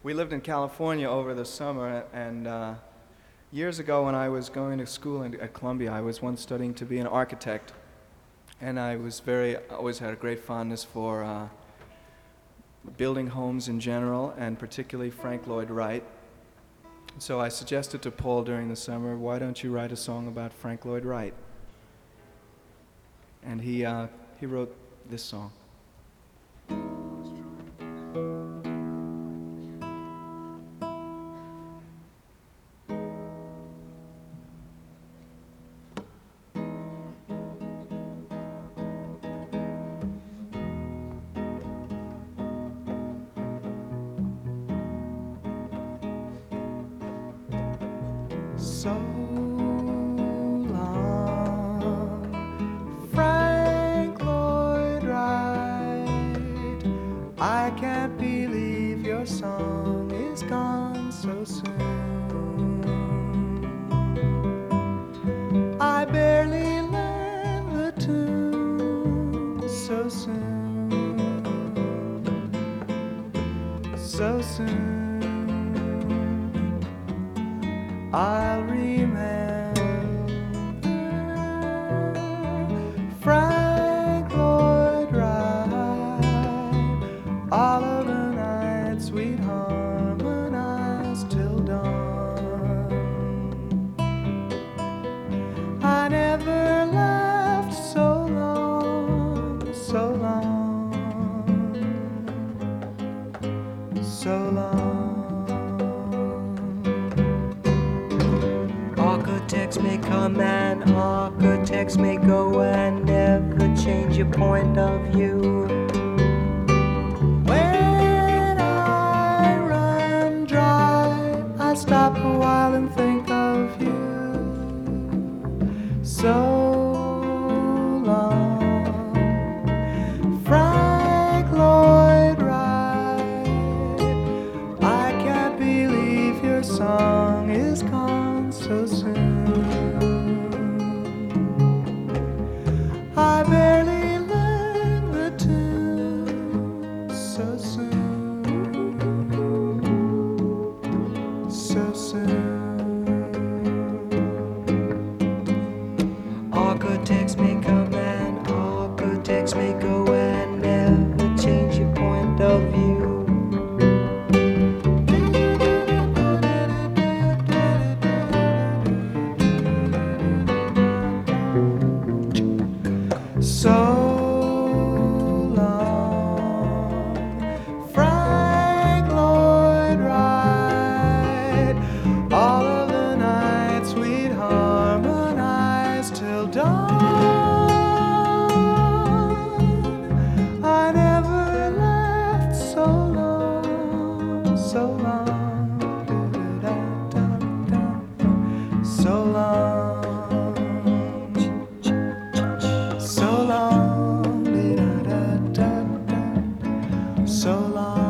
We lived in California over the summer, and years ago when I was going to school at Columbia, I was once studying to be an architect, and I was always had a great fondness for building homes in general, and particularly Frank Lloyd Wright. So I suggested to Paul during the summer, why don't you write a song about Frank Lloyd Wright? And he wrote this song. So long, Frank Lloyd Wright, I can't believe your song is gone so soon. I barely learned the tune so soon, so soon. I'll remember Frank Lloyd Wright, all of the nights we'd harmonize till dawn. I never laughed so long, so long, so long. Architects may come and architects may go and never change your point of view. When I run dry, I stop a while and think of you. So long, Frank Lloyd Wright, I can't believe your song is gone so soon. I barely learned the tune so soon, so soon. Architects may come and architects may go and never change your point of view. So long, Frank Lloyd Wright, all of the nights we'd harmonize till dawn. I never laughed so long, so long, so long. So long, so long.